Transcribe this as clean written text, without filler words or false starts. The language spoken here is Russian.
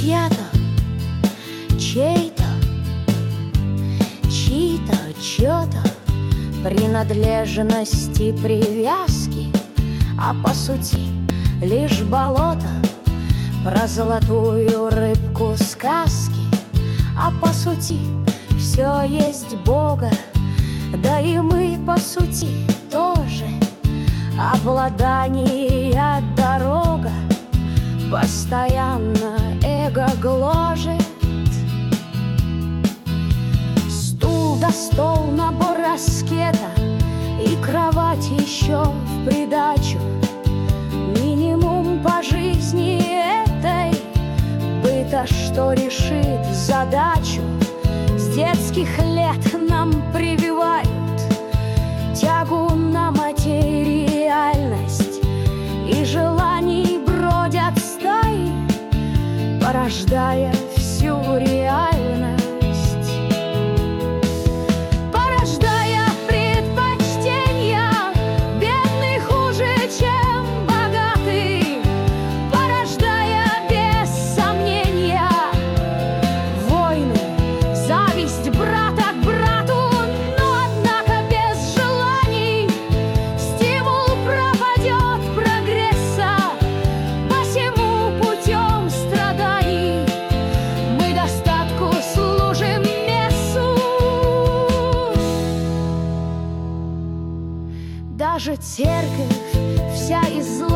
чья-то, чей-то, чьи-то, чьё-то, принадлежности, привязки, а по сути лишь болото. Про золотую рыбку сказки, а по сути все есть Бога. Да и мы по сути тоже обладание дорога. Постоянно эго гложет. Стул да стол, набор аскета и кровать еще в придачу. Минимум по жизни этой быта, что решит задачу. С детских лет нам прививают тягу на материальность, и желаний бродят стаи, порождая всю реальность. Порождая предпочтения, бедный хуже, чем богатый. Порождая без сомнения войны, зависть брата к брату. Но однако без желаний стимул пропадет прогресса. Посему путем страданий мы достатку служим мессу. Даже церковь вся из зла